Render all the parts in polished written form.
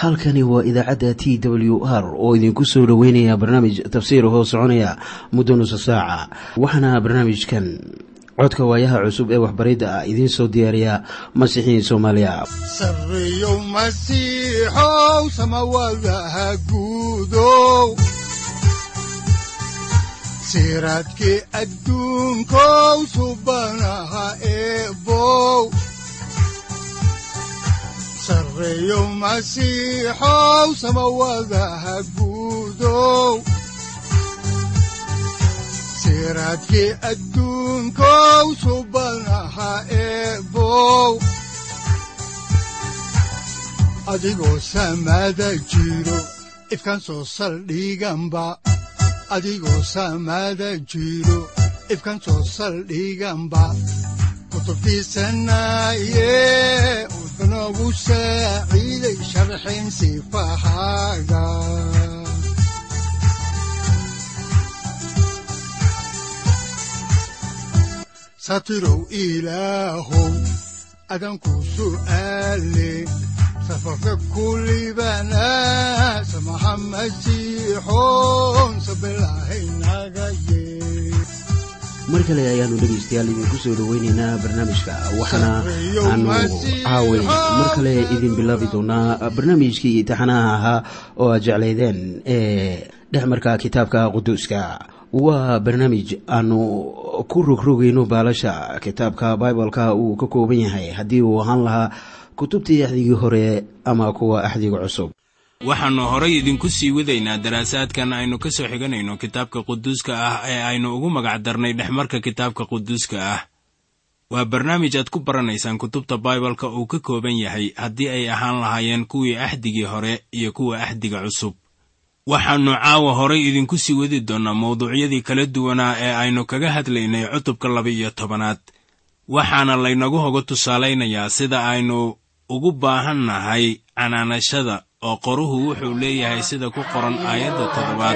halkani waa idaacadda TWR oo idinku soo dhoweynaya barnaamij tafsiir hoo soconaya muddo nusu saaca. Waxaana barnaamijkan codka waayaha cusub ee waxbaridda ah idiin soo diyaariya Masiixiin Soomaaliya. Sarreeyo Masiixow samawadaha guudow, siraadkii adduunkow subanaha eebow. Sarreeyo Masiixow samawadaha guudow, siraadkii adduunkow subanaha eebow. Adigoo samada jiro ifkaan soo saldhiganba, adigoo samada jiro ifkaan soo saldhiganba. Kutubtiisanaye unogu saaciiday sharxin sifahaaga. Satirow Ilaahow adanku su'aale, safarka kulibana samaha Masiixoon sabilaahay naga yee. mar kale ayaanu dhegeystayaal idinku soo dhaweynaynaa barnaamijka waxaana aanu caaway mar kale idin bilaabi doonaa barnaamijkii taxanaha ahaa oo aad jeclaydeen ee dhexmarka kitaabka quduuska. waa barnaamij aanu ku rogrogayno baalasha kitaabka Bible-ka uu ka kooban yahay haddii uu ahaan lahaa kutubtii axdigii hore ama kuwa axdiga cusub. waxaannu horay idinku sii wadaynaa daraasaadkan aynu ka soo xiganayno kitaabka quduuska ah ee aynu ugu magac darnay dhexmarka kitaabka quduuska ah. waa barnaamij aad ku baranaysaan kutubta Bible-ka uu ka kooban yahay haddii ay ahaan lahaayeen kuwii axdigii hore iyo kuwa axdiga cusub. waxaannu caawa horay idinku sii wadi doonnaa mawduucyadii kala duwanaa ee aynu kaga hadlaynay cutubka 12. waxaana laynagu hoga tusaalaynayaa sida aynu ugu baahannahay canaanashada oo qoruhu wuxuu leeyahay sida ku qoran aayadda 7.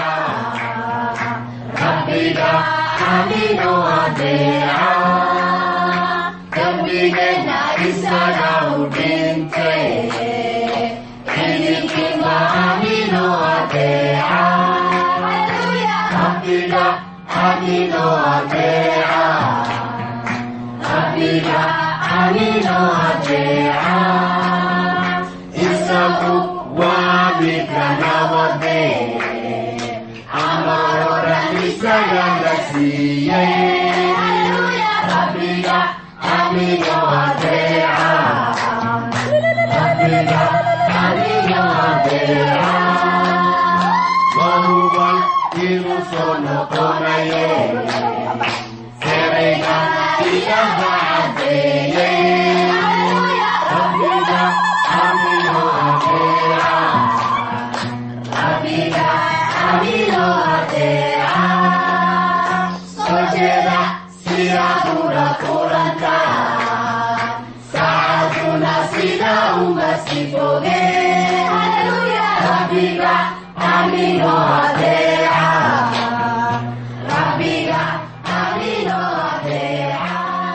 Rabbiga amiino adeeca, dambigeenna isaga u dhintay, idinkiinba amiino adeeca. Rabbiga amiino adeeca, Rabbiga amiino adeeca. Isagu waa midka nabade, amara isaga la siiyey. Rabbiga amiino adeeca, Rabbiga amiino adeeca. Wahuban inuu soo noqonaye, sereyga ilaha cadeeyey. Rabbiga amiino adeeca, Rabbiga amiino adeeca. Soo jeeda sidaad ula kulantaa, saacaduna sida uma sii foge. Rabbiga amiino adeeca, Rabbiga amiino adeeca.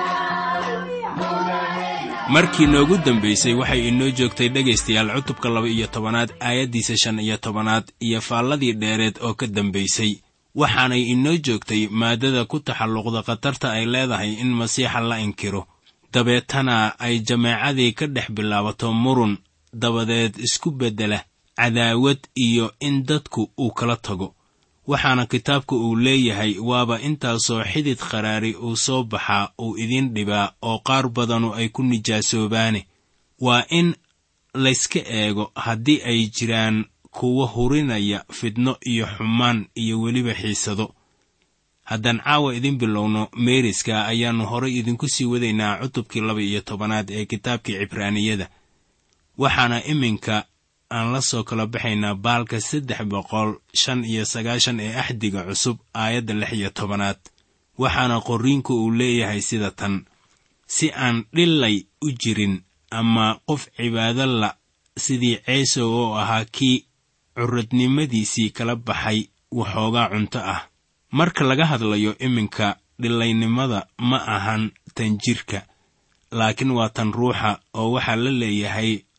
markii noogu dambaysay waxay inoo joogtay dhegaystayaal cutubka 12 aayaddiisa 15 iyo faalladii dheereed oo ka dambaysay. waxaanay inoo joogtay maaddada ku taxalluqda khatarta ay leedahay in masiixa la inkiro, dabeetana ay jameecadii ka dhex bilaabato murun, dabadeed isku beddela cadaawad iyo in dadku uu kala tago. waxaana kitaabka uu leeyahay waaba intaasoo xidid qaraari uu soo baxaa uu idin dhibaa oo qaar badanu ay ku nijaasoobaane. waa in layska eego haddii ay jiraan kuwa hurinaya fidno iyo xumaan iyo weliba xiisado. haddaan caawa idin bilowno meeriska ayaannu horay idinku sii wadaynaa cutubkii 12 ee kitaabkii Cibraaniyada. waxaana iminka aan la soo kala baxaynaa baalka 395 ee axdiga cusub aayadda 16. waxaana qorriinku uu leeyahay sida tan: si aan dhillay u jirin ama qof cibaado la sidii Ciise oo ahaa kii curadnimadiisii kala baxay waxoogaa cunto ah. marka laga hadlayo iminka dhilaynimada ma ahan tan jirka, laakiin waa tan ruuxa oo waxaa la leeyahay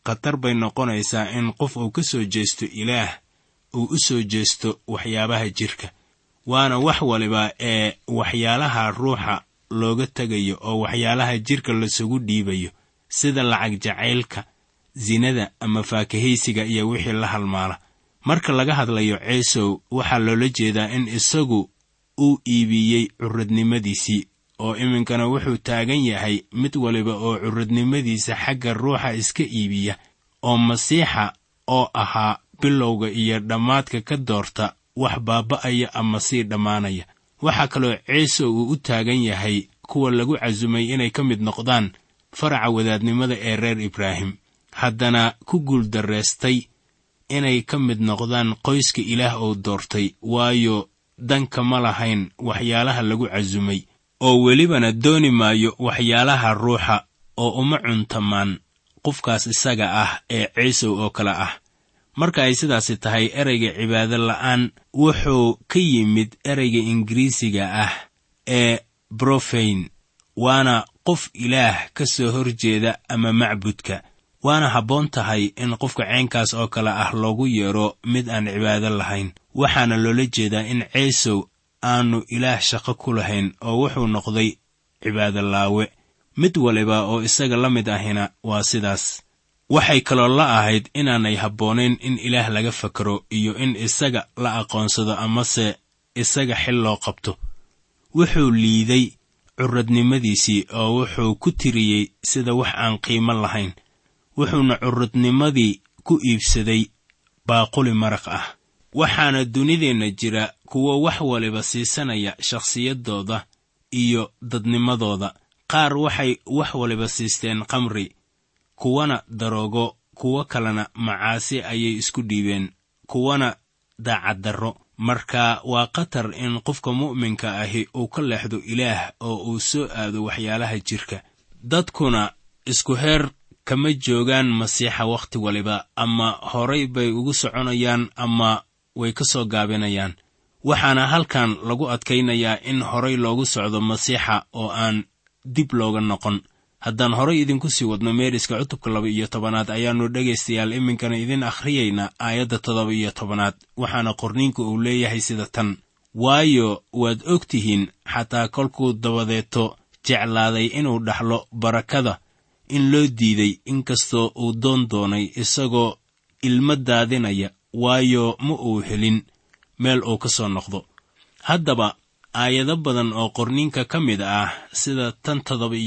khatar bay noqonaysaa in qof uu ka soo jeesto ilaah uu u soo jeesto waxyaabaha jidhka. waana wax waliba ee waxyaalaha ruuxa looga tegayo oo waxyaalaha jidhka lasugu dhiibayo, sida lacag jacaylka, zinada ama faakahaysiga iyo wixii la halmaala. marka laga hadlayo Ciisow, waxaa loola jeedaa in isagu uu iibiyey curadnimadiisii, oo iminkana wuxuu taagan yahay mid waliba oo curadnimadiisa xagga ruuxa iska iibiya, oo Masiixa oo ahaa bilowga iyo dhammaadka ka doorta wax baaba'aya ama sii dhammaanaya. waxaa kaloo Ciisow uu u taagan yahay kuwa lagu casumay inay ka mid noqdaan faraca wadaadnimada ee reer Ibraahim, haddana ku guuldarraystay inay ka mid noqdaan qoyska Ilaah oo doortay, waayo danka ma lahayn waxyaalaha lagu casumay, oo welibana dooni maayo waxyaalaha ruuxa oo uma cuntamaan qofkaas isaga ah ee Ciisow oo kale ah. marka ay sidaasi tahay, ereyga cibaado la'aan wuxuu ka yimid ereyga Ingiriisiga ah ee profane, waana qof Ilaah ka soo horjeeda ama macbudka. waana habboon tahay in qofka ceenkaas oo kale ah loogu yeero mid aan cibaado lahayn. waxaana loola jeedaa in Ciisow aanu Ilaah shaqo ku lahayn oo wuxuu noqday cibaado laawe. mid waliba oo isaga la mid ahina waa sidaas. waxay kaloo la ahayd inaanay habboonayn in Ilaah laga fakaro iyo in isaga la aqoonsado amase isaga xil loo qabto. wuxuu liiday curadnimadiisii oo wuxuu ku tiriyey sida wax aan qiimo lahayn, wuxuuna curadnimadii ku iibsaday baaquli maraq ah. waxaana dunideenna jira kuwo wax waliba siisanaya shakhsiyaddooda iyo dadnimadooda. qaar waxay wax waliba siisteen khamri, kuwana daroogo, kuwo kalena macaasi ayay isku dhiibeen, kuwana daacaddarro. marka waa khatar in qofka mu'minka ahi uu ka leexdo Ilaah oo uu soo aado waxyaalaha jidhka. dadkuna isku heer kama joogaan Masiixa wakhti waliba, ama horay bay ugu soconayaan ama way ka soo gaabinayaan. waxaana halkan lagu adkaynayaa in horay loogu socdo Masiixa oo aan dib looga noqon. haddaan horay idinku sii wadno meeriska cutubka 12 ayaannu dhegaystayaal iminkana idin akhriyaynaa aayadda 17. waxaana qorniinku uu leeyahay sida tan: waayo waad og tihiin xataa kolkuu dabadeeto jeclaaday inuu dhaxlo barakada in loo diiday, inkastoo uu doonay isagoo ilmo daadinaya, waayo ma uu helin meel uu ka soo noqdo. haddaba aayado badan oo qorniinka ka mid ah sida tan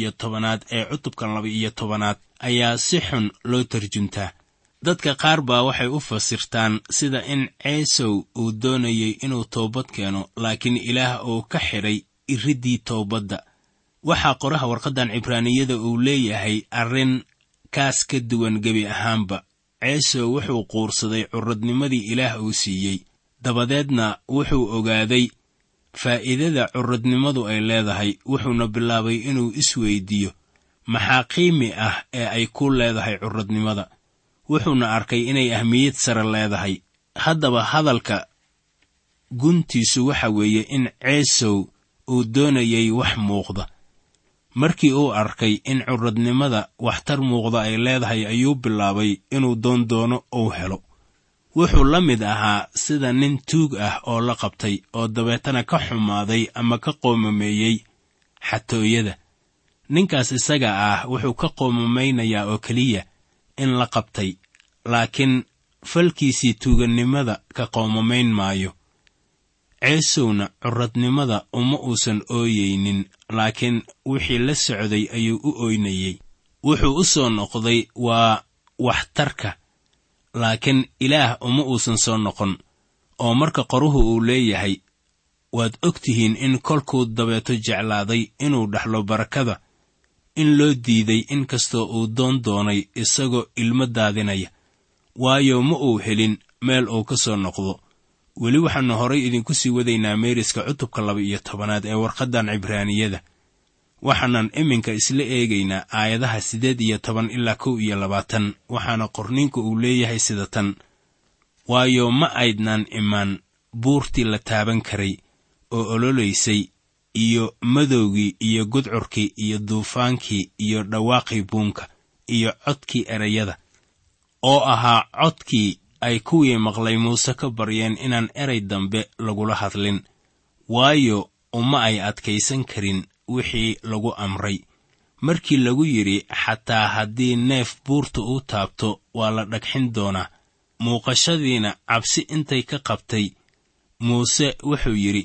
17 ee cutubka 12 ayaa si xun loo tarjuntaa. dadka qaar baa waxay u fasirtaan sida in Ciisow uu doonayay inuu toobad keeno, laakiin Ilaah uu ka xidhay iriddii toobadda. waxaa qoraha warqaddan Cibraaniyada uu leeyahay arrin kaas ka duwan gebi ahaanba. Ciisow wuxuu quursaday curadnimadii Ilaah uu siiyey, dabadeedna wuxuu ogaaday faa'iidada curadnimadu ay leedahay, wuxuuna bilaabay inuu isweydiiyo maxaa qiimi ah ee ay ku leedahay curadnimada. wuxuuna arkay inay ahmiyad sare leedahay. haddaba hadalka guntiisu waxa weeye in Ciisow uu doonayay wax muuqda. markii uu arkay in curadnimada waxtar muuqda ay leedahay, ayuu bilaabay inuu doono uu helo. wuxuu la mid ahaa sida nin tuug ah oo la qabtay oo dabeetana ka xumaaday ama ka qoomameeyey xatooyada. ninkaas isaga ah wuxuu ka qoomameynayaa oo keliya in la qabtay, laakiin falkiisii tuugannimada ka qoomamayn maayo. Ciisowna curadnimada uma uusan ooyeynin, laakiin wixii la socday ayuu u ooynayey. wuxuu u soo noqday waa waxtarka, laakiin Ilaah uma uusan soo noqon. oo marka qoruhu uu leeyahay waad og tihiin in kolkuu dabeeto jeclaaday inuu dhaxlo barakada in loo diiday, inkastoo uu doonay isagoo ilmo daadinaya, waayo ma uu helin meel uu ka soo noqdo. weli waxaannu horay idinku sii wadaynaa meeriska cutubka 12 ee warqaddan Cibraaniyada. waxaanan iminka isla eegaynaa aayadaha 18 ilaa 21. waxaana qorniinku uu leeyahay sida tan: waayo ma aydnaan imaan buurtii la taaban karay oo ololaysay, iyo madowgii iyo gudcurkii iyo duufaankii iyo dhawaaqii buunka iyo codkii erayada, oo ahaa codkii ay kuwii maqlay muuse ka baryeen inaan eray dambe lagula hadlin, waayo uma ay adkaysan karin wixii lagu amray. markii lagu yidhi xataa haddii neef buurta u taabto waa la dhagxin doonaa, muuqashadiina cabsi intay ka qabtay, muuse wuxuu yidhi,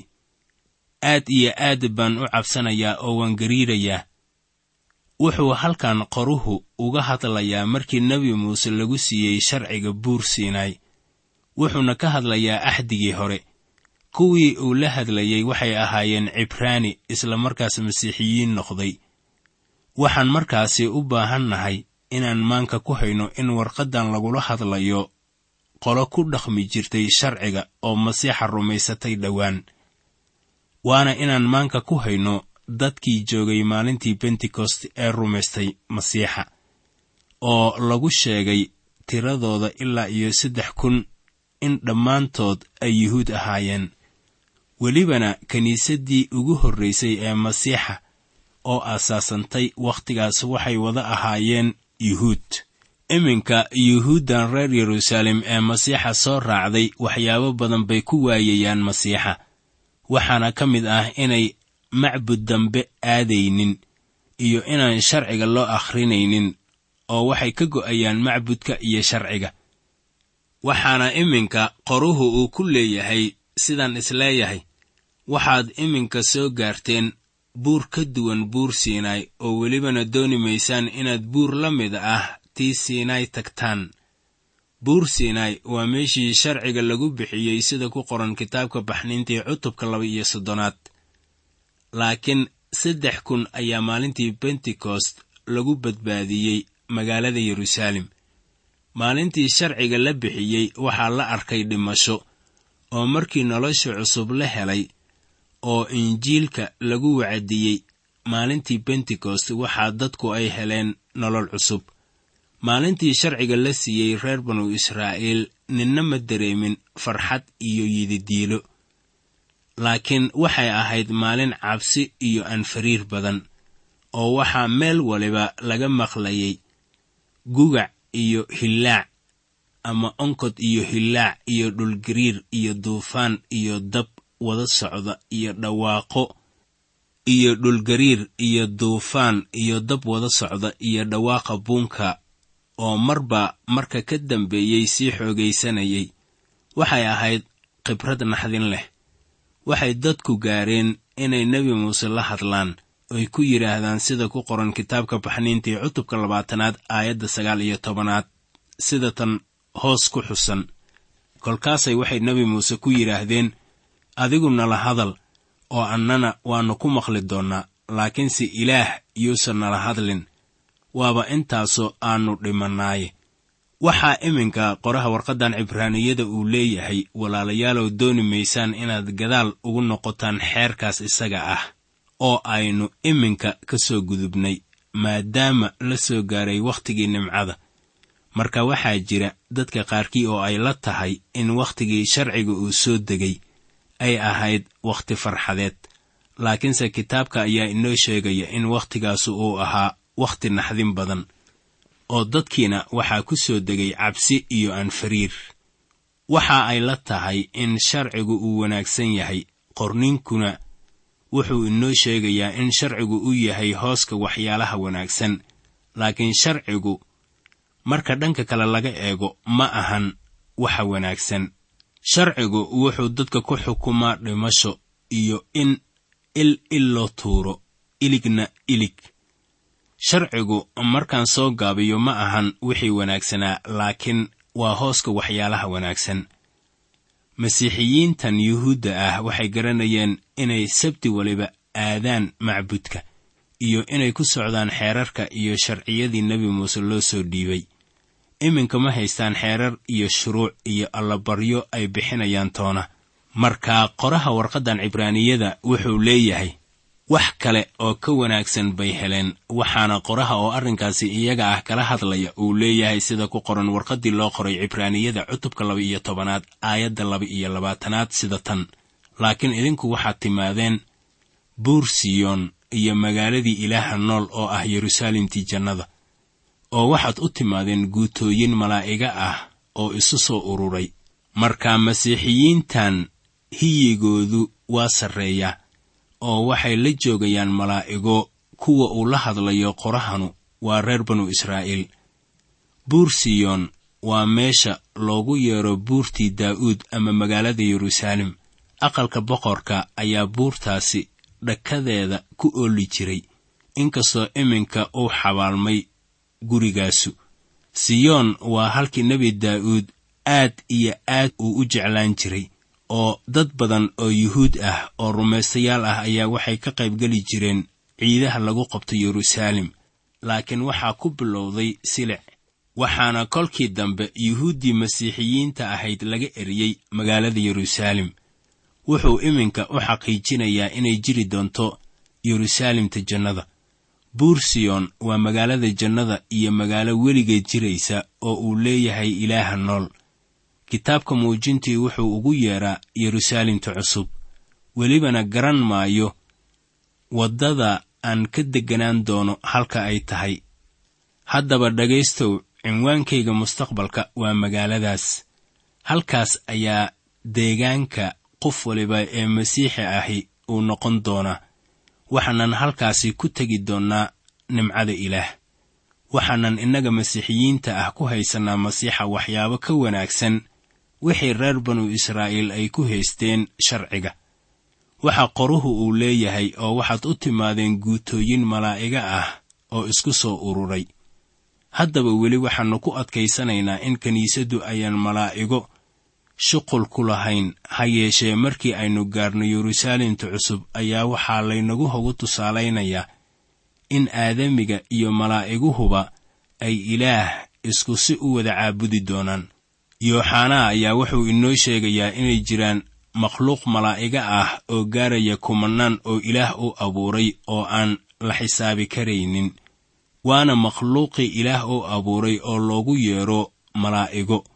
aad iyo aad baan u cabsanayaa oo waan gariirayaa. wuxuu halkan qoruhu uga hadlayaa markii nebi muuse lagu siiyey sharciga buur Siinaay, wuxuuna ka hadlayaa axdigii hore. kuwii uu la hadlayey waxay ahaayeen Cibraani, isla markaas masiixiyiin noqday. waxaan markaasi u baahannahay inaan maanka ku hayno in warqaddan lagula hadlayo qolo ku dhaqmi jirtay sharciga oo masiixa rumaysatay dhowaan. waana inaan maanka ku hayno dadkii joogay maalintii Pentecost ee rumaystay masiixa, oo lagu sheegay tiradooda ilaa iyo 3,000 in dhammaantood ay yuhuud ahaayeen. welibana kiniisaddii ugu horraysay ee masiixa oo aasaasantay wakhtigaas waxay wada ahaayeen yuhuud. iminka yuhuuddan reer Yeruusaalem ee masiixa soo raacday waxyaabo badan bay ku waayayaan masiixa, waxaana ka mid ah inay macbud dambe aadaynin iyo inaan sharciga loo akhrinaynin, oo waxay ka go'ayaan macbudka iyo sharciga. waxaana iminka qoruhu uu ku leeyahay sidaan isleeyahay, waxaad iminka soo gaarteen buur ka duwan buur Siinaay, oo welibana dooni maysaan inaad buur la mid ah tii Siinaay tagtaan. buur Siinaay waa meeshii sharciga lagu bixiyey sida ku qoran kitaabka Baxniintii cutubka 32. laakiin 3,000 ayaa maalintii Pentecost lagu badbaadiyey magaalada Yeruusaalem. maalintii sharciga la bixiyey waxaa la arkay dhimasho, oo markii nolosha cusub la helay oo injiilka lagu wacdiyey maalintii Pentecost waxaa dadku ay heleen nolol cusub. maalintii sharciga la siiyey reer banu Israa'iil ninna ma dareemin farxad iyo yididiilo, laakiin waxay ahayd maalin cabsi iyo anfariir badan, oo waxaa meel waliba laga maqlayay gugac iyo hillaac, ama onkod iyo hillaac iyo dhulgariir iyo duufaan iyo dab wada socda iyo dhawaaqo iyo dhulgariir iyo duufaan iyo dab wada socda iyo dhawaaqa buunka oo marba marka ka dambeeyey sii xoogaysanayay. waxay ahayd khibrad naxdin leh. waxay dadku gaareen inay nebi muuse la hadlaan, oy ku yidhaahdaan sida ku qoran kitaabka Baxniintii cutubka 20 aayadda 19, sida tan hoos ku xusan. kolkaasay waxay nebi muuse ku yidhaahdeen, adigu nala hadal oo annana waannu ku maqli doonnaa, laakiinse ilaah yuusan nala hadlin, waaba intaasoo aannu dhimannaaye. waxaa iminka qoraha warqaddan Cibraaniyada uu leeyahay, walaalayaalow dooni maysaan inaad gadaal ugu noqotaan xeerkaas isaga ah oo aynu iminka ka soo gudubnay, maadaama la soo gaaray wakhtigii nimcada. marka waxaa jira dadka qaarkii oo ay la tahay in wakhtigii sharciga uu soo degay ay ahayd wakhti farxadeed, laakiinse kitaabka ayaa inoo sheegaya in wakhtigaasu uu ahaa wakhti naxdin badan, oo dadkiina waxaa ku soo degay cabsi iyo anfariir. waxa ay la tahay in sharcigu uu wanaagsan yahay, qorniinkuna wuxuu inoo sheegayaa in sharcigu u yahay hooska waxyaalaha wanaagsan, laakiin sharcigu marka dhanka kale laga eego ma ahan waxa wanaagsan. sharcigu wuxuu dadka ku xukumaa dhimasho iyo in il loo tuuro, iligna ilig. sharcigu markaan soo gaabiyo ma ahan wixii wanaagsanaa, laakiin waa hooska waxyaalaha wanaagsan. masiixiyiintan yuhuudda ah waxay garanayeen inay sabti waliba aadaan macbudka, iyo inay ku socdaan xeerarka iyo sharciyadii nebi muuse loo soo dhiibay. iminka ma haystaan xeerar iyo shuruuc iyo allabaryo ay bixinayaan toona. markaa qoraha warqaddan Cibraaniyada wuxuu leeyahay wax kale oo ka wanaagsan bay heleen, waxaana qoraha oo arrinkaasi iyaga ah kala hadlaya uu leeyahay sida ku qoran warqaddii loo qoray Cibraaniyada cutubka 12 aayadda 22 sida tan: laakiin idinku waxaad timaadeen buur Siyoon iyo magaaladii Ilaaha nool oo ah Yeruusaalemtii jannada, oo waxaad u timaadeen guutooyin malaa'iga ah oo isu soo ururay. markaa masiixiyiintan hiyigoodu waa sarreeya oo waxay la joogayaan malaa'igo kuwa uu la hadlayo qorahanu waa reer banu Israa'iil. buur Siyoon waa meesha loogu yeero buurtii Daa'uud ama magaalada Yeruusaalem. aqalka boqorka ayaa buurtaasi dhakadeeda ku ooli jiray, inkastoo iminka uu xabaalmay gurigaasu. Siyoon waa halkii nebi Daa'uud aad iyo aad uu u jeclaan jiray, oo dad badan oo yuhuud ah oo rumaystayaal ah ayaa waxay ka qaybgeli jireen ciidaha lagu qabto Yeruusaalem. laakiin waxaa ku bilowday silic, waxaana kolkii dambe yuhuuddii masiixiyiinta ahayd laga eriyey magaalada Yeruusaalem. wuxuu iminka u xaqiijinayaa inay jiri doonto Yeruusaalemta jannada. buur Siyoon waa magaalada jannada iyo magaalo weligeed jiraysa oo uu leeyahay Ilaaha nool. kitaabka muujintii wuxuu ugu yeeraa Yeruusaalemta cusub. welibana garan maayo waddada aan ka deganaan doono halka ay tahay. haddaba dhagaystow, cinwaankayga mustaqbalka waa magaaladaas. halkaas ayaa deegaanka qof waliba ee masiixi ahi uu noqon doona. waxaanan halkaasi ku tegi doonnaa nimcada Ilaah. waxaanan innaga masiixiyiinta ah ku haysannaa masiixa waxyaabo ka wanaagsan wixii reer banu Israa'iil ay ku haysteen sharciga. waxa qoruhu uu leeyahay, oo waxaad u timaadeen guutooyin malaa'iga ah oo isku soo ururay. haddaba weli waxaannu ku adkaysanaynaa in kiniisaddu ayaan malaa'igo shuqul ku lahayn. ha yeeshee markii aynu gaarno Yeruusaalemta cusub ayaa waxaa laynagu hogu tusaalaynayaa in aadamiga iyo malaa'iguhuba ay Ilaah isku si u wada caabudi doonaan. yooxanaa ayaa wuxuu inoo sheegayaa inay jiraan makhluuq malaa'iga ah oo gaaraya kumannaan oo Ilaah u abuuray oo aan la xisaabi karaynin. waana makhluuqii Ilaah u abuuray oo loogu yeero malaa'igo.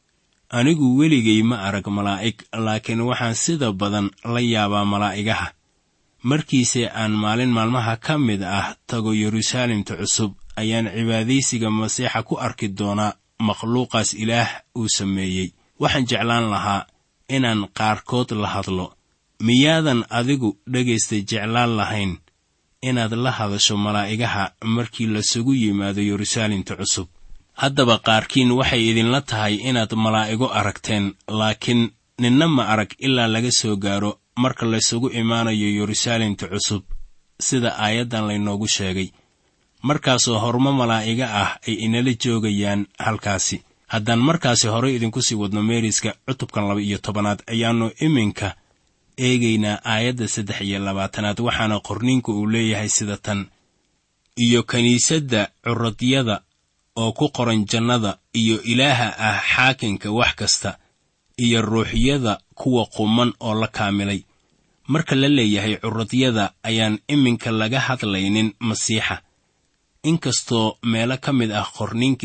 anigu weligay ma arag malaa'ig, laakiin waxaan sida badan la yaabaa malaa'igaha. markiise aan maalin maalmaha ka mid ah tago Yeruusaalemta cusub ayaan cibaadaysiga masiixa ku arki doonaa makhluuqaas Ilaah uu sameeyey. waxaan jeclaan lahaa inaan qaarkood la hadlo. miyaadan adigu dhegaysta jeclaan lahayn inaad la hadasho malaa'igaha markii lasugu yimaado Yeruusaalemta cusub? haddaba qaarkiin waxay idinla tahay inaad malaa'igo aragteen, laakiin ninna ma arag ilaa laga soo gaaro marka laysugu imaanayo Yeruusaalemta cusub, sida aayaddan laynoogu sheegay. markaasoo hormo malaa'iga ah ay inala joogayaan halkaasi. haddaan markaasi hore idinku sii wadno meeriska cutubkan 12 ayaannu iminka eegaynaa aayadda 23, waxaana qorniinku uu leeyahay sida tan: iyo kiniisadda curadyada oo ku qoran jannada, iyo Ilaaha ah xaakinka wax kasta, iyo ruuxyada kuwa quman oo la kaamilay. marka la leeyahay curadyada ayaan iminka laga hadlaynin masiixa. inkastoo meelo ka mid ah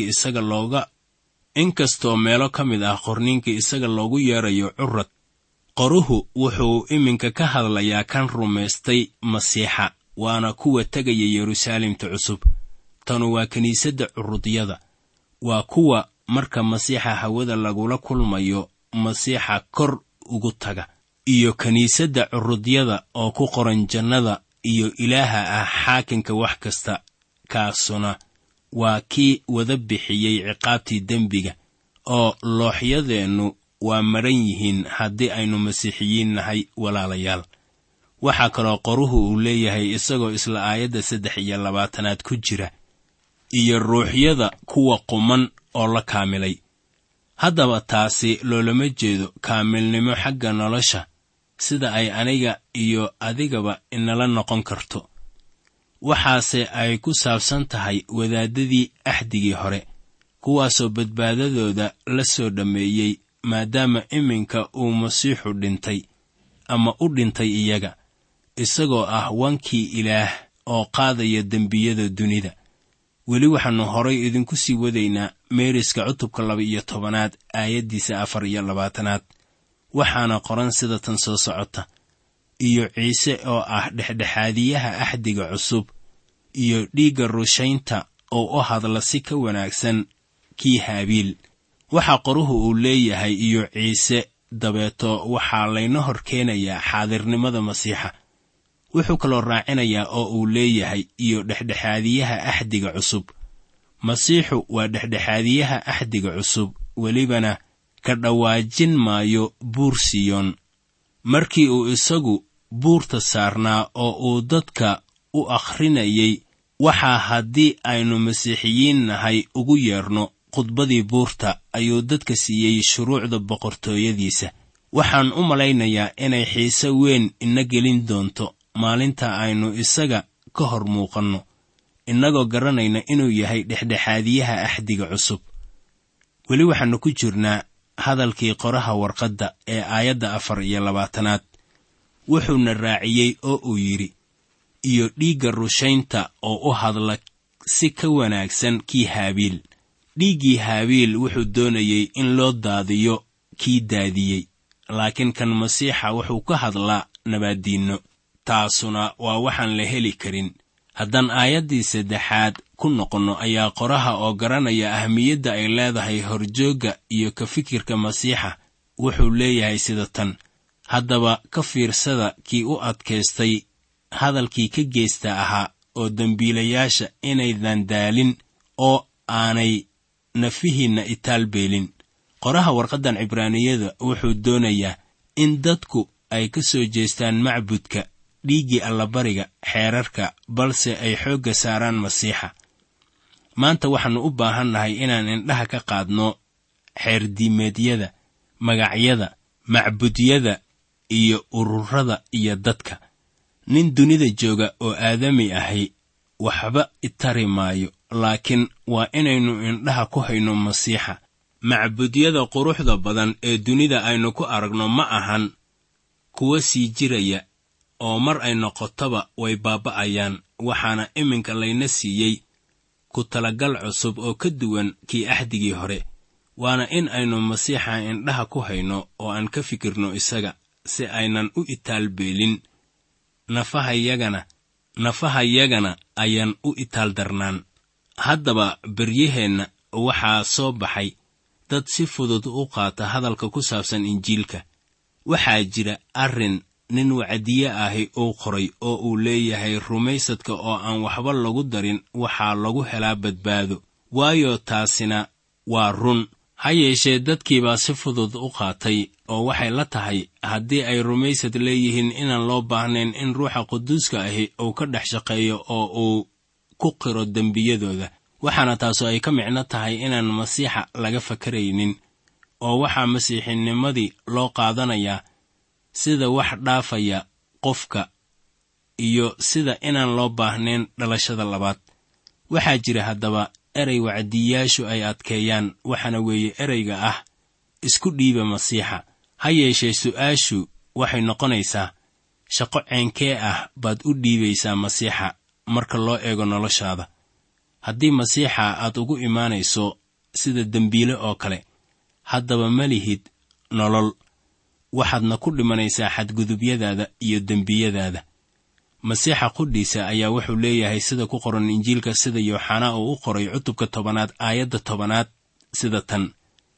qorniinka isaga loogu yeerayo curad, qoruhu wuxuu iminka ka hadlayaa kan rumaystay masiixa, waana kuwa tegaya Yeruusaalemta cusub. tanu waa kiniisadda curudyada. waa kuwa marka masiixa hawada lagula kulmayo masiixa kor ugu taga. iyo kiniisadda curudyada oo ku qoran jannada, iyo Ilaaha ah xaakinka wax kasta, kaasuna waa kii wada bixiyey ciqaabtii dembiga. oo looxyadeennu waa maran yihiin haddii aynu masiixiyiin nahay walaalayaal. waxaa kaloo qoruhu uu leeyahay isagoo isla aayadda 23 ku jira: iyo ruuxyada kuwa quman oo la kaamilay. haddaba taasi loolama jeedo kaamilnimo xagga nolosha sida ay aniga iyo adigaba inala noqon karto. waxaase ay ku saabsan tahay wadaaddadii axdigii hore, kuwaasoo badbaadadooda la soo dhammeeyey maadaama iminka uu masiixu dhintay ama u dhintay iyaga, isagoo ah wankii Ilaah oo qaadaya dembiyada dunida. weli waxaannu horay idinku sii wadaynaa meeriska cutubka 12 aayaddiisa 24. waxaana qoran sida tan soo socota: iyo ciise oo ah dhexdhexaadiyaha axdiga cusub, iyo dhiigga rushaynta oo u hadla si ka wanaagsan kii haabiil. waxaa qoruhu uu leeyahay iyo ciise dabeeto waxaa layna hor keenayaa xaadirnimada masiixa. wuxuu kaloo raacinayaa oo uu leeyahay iyo dhexdhexaadiyaha axdiga cusub. masiixu waa dhexdhexaadiyaha axdiga cusub, welibana ka dhawaajin maayo buur Siyoon. markii uu isagu buurta saarnaa oo uu dadka u akhrinayay, waxaa haddii aynu masiixiyiin nahay ugu yeerno khudbadii buurta, ayuu dadka siiyey shuruucda boqortooyadiisa. waxaan u malaynayaa inay xiise weyn ina gelin doonto maalinta aynu isaga ka hor muuqanno, innagoo garanayna inuu yahay dhexdhexaadiyaha axdiga cusub. weli waxaannu ku jirnaa hadalkii qoraha warqadda ee aayadda 24. wuxuuna raaciyey oo uu yidhi, iyo dhiigga rushaynta oo u hadla si ka wanaagsan kii haabiil. dhiiggii haabiil wuxuu doonayey in loo daadiyo kii daadiyey, laakiin kan masiixa wuxuu ka hadlaa nabaaddiinno. taasuna waa waxaan la heli karin. haddaan aayaddii 3 ku noqonno, ayaa qoraha oo garanaya ahmiyadda ay leedahay horjoogga iyo ka fikirka masiixa wuxuu leeyahay sida tan: haddaba ka fiirsada kii u adkaystay hadalkii ka geysta ahaa oo dembiilayaasha inaydan daalin oo aanay nafihiinna itaalbeelin. qoraha warqaddan cibraaniyada wuxuu doonayaa in dadku ay ka soo jeestaan macbudka, dhiiggii allabariga, xeerarka, balse ay xoogga saaraan masiixa. maanta waxaannu u baahannahay inaan indhaha ka qaadno xeerdiimeedyada, magacyada, macbudyada iyo ururada iyo dadka. nin dunida jooga oo aadami ahi waxba itari maayo, laakiin waa inaynu indhaha ku hayno masiixa. macbudyada quruxda badan ee dunida aynu ku aragno ma ahan kuwa sii jiraya, oo mar ay noqotaba way baaba'ayaan. waxaana iminka layna siiyey ku talagal cusub oo ka duwan kii axdigii hore. waana in aynu masiixa indhaha ku hayno oo aan ka fikirno isaga, si aynan u itaalbeelin nafahayagana ayaan u itaal darnaan. haddaba beryaheenna waxaa soo baxay dad si fudud u qaata hadalka ku saabsan injiilka. waxaa jira arrin nin wacdiye ahi uu qoray oo uu leeyahay rumaysadka oo aan waxba lagu darin waxaa lagu helaa badbaado. waayo taasina waa run. ha yeeshee dadkiibaa si fudud u qaatay oo waxay la tahay haddii ay rumaysad leeyihiin inaan loo baahnayn in ruuxa quduuska ahi uu ka dhex shaqeeyo oo uu ku qiro dembiyadooda. waxaana taasoo ay ka micno tahay inaan masiixa laga fakaraynin, oo waxaa masiixinimadii loo qaadanayaa sida wax dhaafaya qofka iyo sida inaan loo baahnayn dhalashada labaad. waxaa jira haddaba erey wacdiyaashu ay adkeeyaan, waxaana weeye ereyga ah isku dhiiba masiixa. ha yeeshee su'aashu waxay noqonaysaa, shaqo ceenkee ah baad u dhiibaysaa masiixa marka loo eego noloshaada? haddii masiixa aad ugu imaanayso sida dembiile oo kale, haddaba ma lihid nolol, waxaadna ku dhimanaysaa xadgudubyadaada iyo dembiyadaada. masiixa qudhiisa ayaa wuxuu leeyahay sida ku qoran injiilka sida yooxanaa uu u qoray cutubka 10 aayadda 10 sida tan: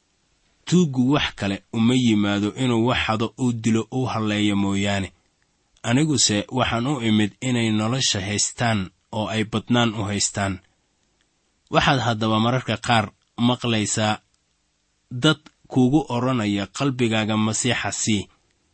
tuuggu wax kale uma yimaado inuu wax hado, uu dilo, uu halleeyo mooyaane. aniguse waxaan u imid inay nolosha haystaan oo ay badnaan u haystaan. waxaad haddaba mararka qaar maqlaysaa dad kuugu odhanaya qalbigaaga masiixa sii.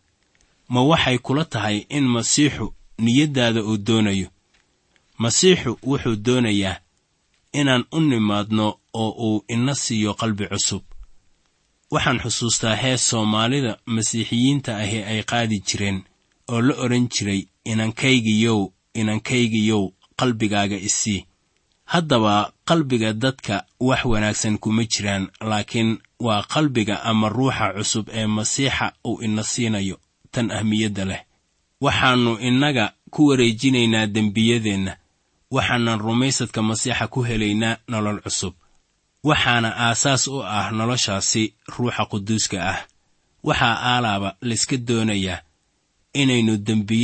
ma waxay kula tahay in masiixu niyaddaada uu doonayo? masiixu wuxuu doonayaa inaan u nimaadno oo uu ina siiyo qalbi cusub. waxaan xusuustaa hees Soomaalida masiixiyiinta ahi ay qaadi jireen oo la odhan jiray, inankaygiyow qalbigaaga isii. haddaba qalbiga dadka wax wanaagsan kuma jiraan, laakiin waa qalbiga ama ruuxa cusub ee masiixa uu ina siinayo tan ahmiyadda leh. waxaannu innaga ku wareejinaynaa dembiyadeenna, waxaanan rumaysadka masiixa ku helaynaa nolol cusub. waxaana aasaas u ah noloshaasi ruuxa quduuska ah. waxaa aalaaba layska doonayaa inaynu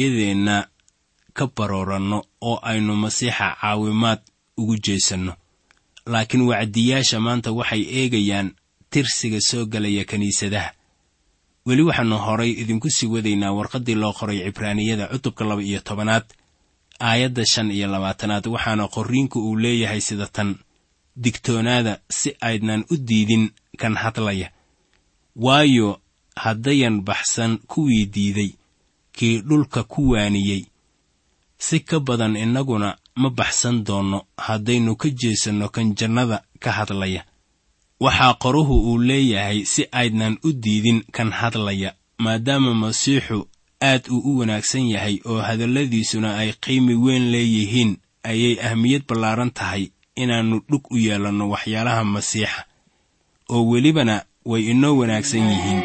dembiyadeenna ka barooranno oo aynu masiixa caawimaad ugu jeesanno. laakiin wacdiyaasha maanta waxay eegayaan tirsiga soo galaya kiniisadaha. weli waxaannu horay idinku sii wadaynaa warqaddii loo qoray cibraaniyada cutubka 12 aayadda 25, waxaana qorriinku uu leeyahay sida tan: digtoonaada si aydnan u diidin kan hadlaya, waayo haddayan baxsan kuwii diiday, kii dhulka ku waaniyey, si ka badan innaguna ma baxsan doonno haddaynu ka jeesanno kan jannada ka hadlaya. waxaa qoruhu uu leeyahay si aydnan u diidin kan hadlaya, maadaama masiixu aad uu u wanaagsan yahay oo hadalladiisuna ay qiimi weyn leeyihiin, ayay ahmiyad ballaaran tahay inaannu dhug u yeelanno waxyaalaha masiixa, oo welibana way inoo wanaagsan yihiin.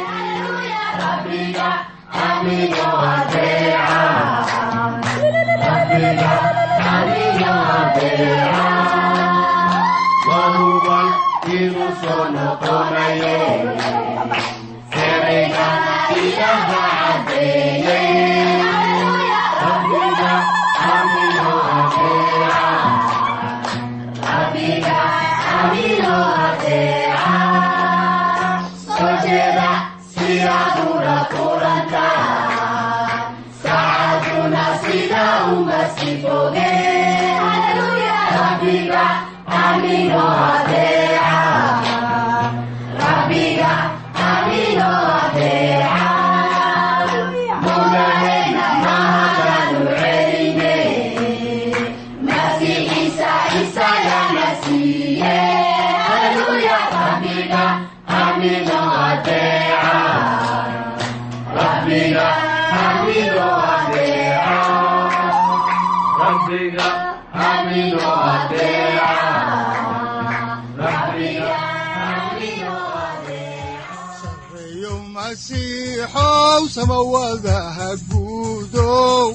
sareeyo masiixow samawadaha guudow,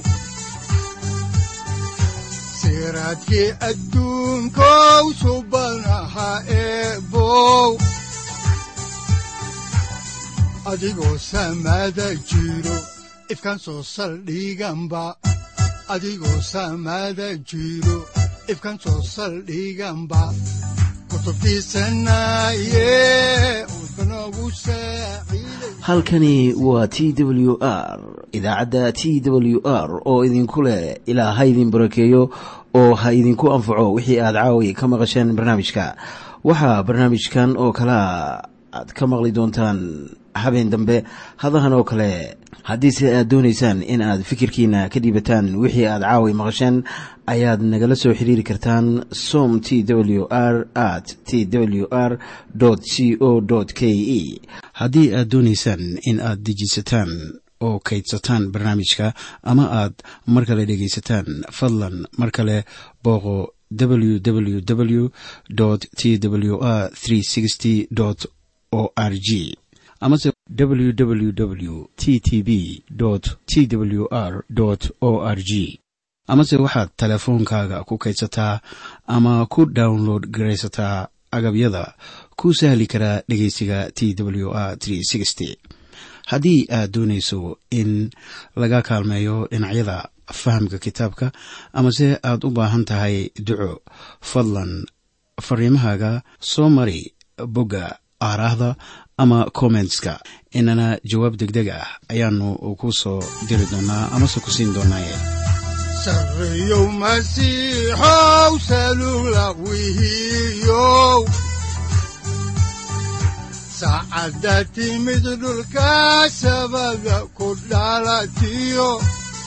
siraadkii adduunkow subanaha eebow, adigoo samada jiro ifkaan soo saldhiganba, adigoo samada jiro ifkaan soo saldhiganba. halkani waa TWR, idaacadda TWR oo idinku leh ilaa ha idin barakeeyo oo ha idinku anfaco wixii aad caawi ka maqasheen barnaamijka. waxaa barnaamijkan oo kala aad ka maqli doontaan habeen dambe hadahan oo kale. haddiise aad doonaysaan in aad fikirkiina ka dhiibataan wixii aad caawi maqasheen, ayaad nagala soo xiriiri kartaan somtwr@twr.co.ke. haddii aad doonaysaan in aad dejisataan oo kaydsataan barnaamijka ama aad mar kale dhegaysataan, fadlan mar kale booqo www.twr360.org amase www.ttb.twr.org. amase waxaad teleefoonkaaga ku kaydsataa ama ku download garaysataa agabyada ku sahli karaa dhegaysiga TWR 360. haddii aad doonayso in laga kaalmeeyo dhinacyada fahamka kitaabka, amase aad u baahan tahay duco, fadlan fariimahaaga soo mari bogga aaraahda ama commentska, inana jawaab degdeg ah ayaanu ku soo diri doonaa amase ku siin doonaaye. sareeyow masiixow salugla wihiyow, saacadda timid dhulka sabada ku dhalatiyo,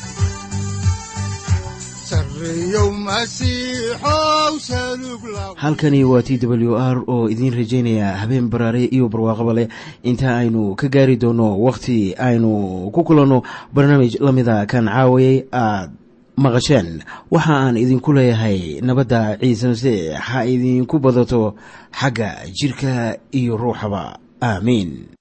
halkani waa TWR oo idiin rajaynaya habeen baraare iyo barwaaqaba leh, inta aynu ka gaari doono wakhti aynu ku kulanno barnaamij la mida kan caawayay aad maqasheen. waxa aan idinku leeyahay nabadda ciise masiix ha idinku badato xagga jirka iyo ruuxaba. aamiin.